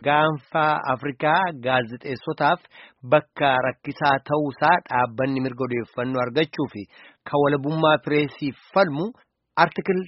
gaanfa Afrikaa gaazexeessotaaf bakka rakkisaa ta'uusaa dhaabbanni mirga odeeffannoo argachuu fi kan walabummaa pireesiif falmu artikil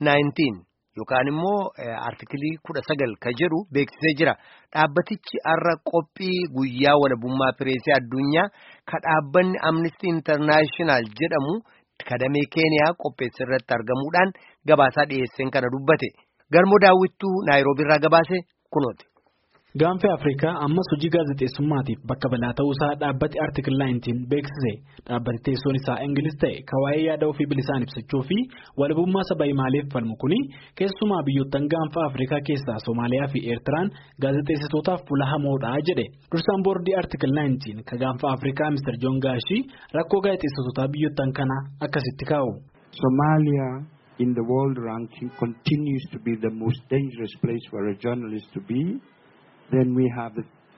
19 yookaan immoo artikilii 19 kan jedhu beeksisee jira. Dhaabbatichi har'a qophii guyyaa walabummaa pireesii addunyaa kan dhaabbanni Amnesty International jedhamu kadamee Keeniyaa qopheesse irratti argamuudhaan gabaasaa dhiyeesseen kana dubbate. Galmoo daawwittuu Naayiroobii irraa gabaase kunooti. Gaanfa Afrikaa ammas hojii gaazexeessummaatiif bakka balaa ta'uusaa dhaabbati artikil 19 beeksise. Dhaabbati teessoon isaa Ingiliz ta'e kan waa'ee yaada ofii bilisaan ibsachuu fi walabummaa saba maaliif falmu kuni keessumaa biyyoottan gaanfa Afrikaa keessaa Soomaaliyaa fi Eertiraan gaazexeessitootaaf fuula hamoodha jedhe. Dursaan boordii artikil 19 kan gaanfa Afrikaa Mr. John Gaashii rakkoo gaazexeessitootaa biyyoottan kana akkasitti kaa'u. Somalia in the world ranking continues to be the most dangerous place for a journalist to be. Then we have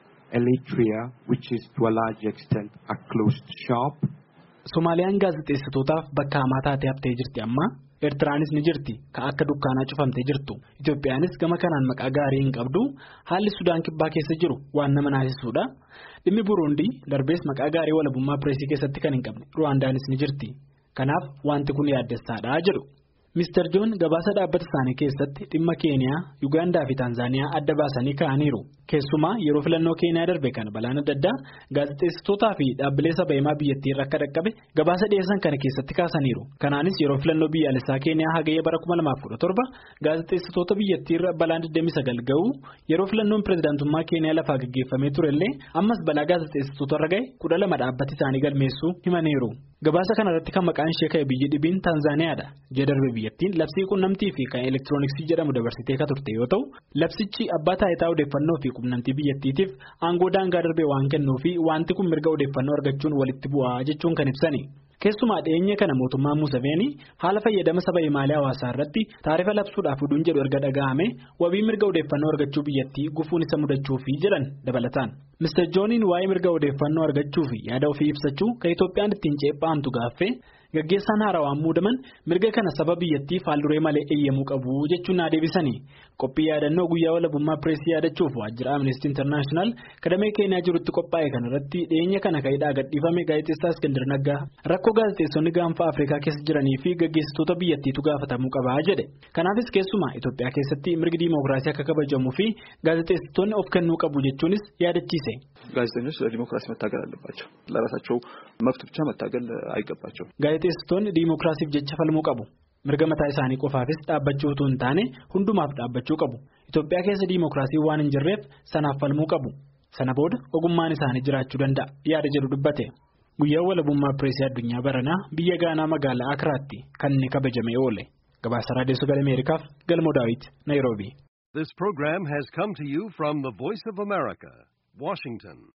Eritrea, which is to a large extent a closed shop. Somaliyaan gaazexeessitootaaf bakka hamaa taatee haftee jirti amma. Eertiraanis ni jirti kan akka dukkaanaa cufamtee jirtu. Itoophiyaanis gama kanaan maqaa gaarii hin qabdu. Haalli Sudaan kibbaa keessa jiru waan nama naasisuudha. Dhimmi Buruundii darbees maqaa gaarii walabummaa pireesii keessatti kan hin qabne. Ruwaandaanis ni jirti. Kanaaf wanti kun yaaddessaadha jedhu. Mr. John gabaasa dhaabbata isaanii keessatti dhimma Keeniyaa, Yugaandaa fi Taanzaaniyaa adda baasanii kaa'aniiru. Keessumaa yeroo filannoo Keeniyaa darbe kana balaan adda addaa gaazexeessitootaa fi dhaabbilee saba himaa biyyattii irra akka dhaqqabe gabaasa dhiyeessan kana keessatti kaasaniiru. Kanaanis yeroo filannoo biyyaalessaa Keeniyaa hagayya bara 2017 gaazexeessitoota biyyattii irra balaan 29 ga'u yeroo filannoon pireezidaantummaa Keeniyaa lafaa gaggeeffamee turellee ammas balaa gaazexeessitoota irra ga'e 12 dhaabbati isaanii galmeessuu himaniiru. Gabaasa kanarratti kan maqaan ishee ka'e biyyi dhibiin Taanzaaniyaadha. Jeddarbe biyyattiin labsii quunnamtii fi kan elektirooniksii jedhamu dabarsitee kan turte yoo ta'u labsichi abbaa taayitaa odeeffannoo fi quunnamtii biyyattiitiif aangoo daangaa darbee waan kennuu fi wanti kun mirga odeeffannoo argachuun walitti bu'aa jechuun kan ibsani. Keessumaa dhiyeenya kana mootummaan Museveenii haala fayyadama saba himaalee hawaasaa irratti taarifa labsuudhaaf oduun jedhu erga dhaga'ame wabii mirga odeeffannoo argachuu biyyattii gufuun isa mudachuu fi jedhan dabalataan. Mr. Johniin waa'ee mirga odeeffannoo argachuu fi yaada ofii ibsachuu kan Itoophiyaan ittiin ceephaamtu gaaffee gaggeessaan haarawaan muudaman mirga kana saba biyyattii faalduree malee eeyyamuu qabu jechuun deebisanii. Qophii yaadannoo guyyaa walabummaa pireesii yaadachuuf waajjira Amnesty International kadamee Keeniyaa jirutti qophaa'e kanarratti dhiyeenya kana ka'idhaa gadhiifame gaazexeessaa Iskandar Naggaa rakkoo gaazexeessonni gaanfa Afrikaa keessa jiranii fi gaggeessitoota biyyattiitu gaafatamuu qabaa jedhe. Kanaafis keessumaa Itoophiyaa keessatti mirgi diimookiraasii akka kabajamuu fi gaazexeessitoonni of kennuu qabu jechuunis yaadachiise. ጋዜጠኞች ለዲሞክራሲ መታገል አለባቸው ለራሳቸው መብት ብቻ መታገል አይገባቸው gaazexeessitoonni diimookiraasiif jecha falmuu qabu mirga mataa isaanii qofaafis dhaabbachuu utuu hin taane hundumaaf dhaabbachuu qabu Itoophiyaa keessa diimookiraasii waan hin jirreef sanaaf falmuu qabu sana booda ogummaan isaanii jiraachuu danda'a yaada jedhu dubbate guyyaa walabummaa pireesii addunyaa baranaa biyya Gaanaa magaalaa Akiraatti kan inni kabajamee oole gabaasa raadiyoo sagalee Ameerikaaf Galmoo Daawit Naayiroobii. This program has come to you from the Voice of America, Washington.